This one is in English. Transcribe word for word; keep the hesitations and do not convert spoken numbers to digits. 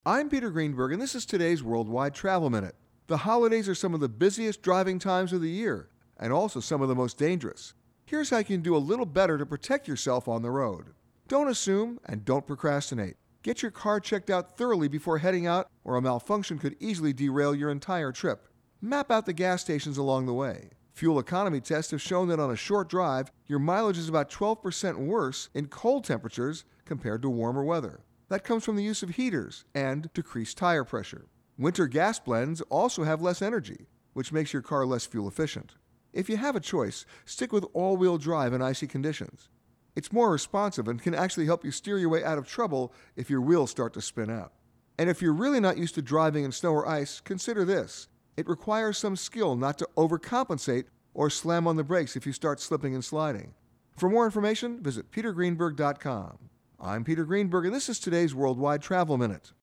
I'm Peter Greenberg, and this is today's Worldwide Travel Minute. The holidays are some of the busiest driving times of the year, and also some of the most dangerous. Here's how you can do a little better to protect yourself on the road. Don't assume and don't procrastinate. Get your car checked out thoroughly before heading out, or a malfunction could easily derail your entire trip. Map out the gas stations along the way. Fuel economy tests have shown that on a short drive, your mileage is about twelve percent worse in cold temperatures compared to warmer weather. That comes from the use of heaters and decreased tire pressure. Winter gas blends also have less energy, which makes your car less fuel efficient. If you have a choice, stick with all-wheel drive in icy conditions. It's more responsive and can actually help you steer your way out of trouble if your wheels start to spin out. And if you're really not used to driving in snow or ice, consider this. It requires some skill not to overcompensate or slam on the brakes if you start slipping and sliding. For more information, visit peter greenberg dot com. I'm Peter Greenberg, and this is today's Worldwide Travel Minute.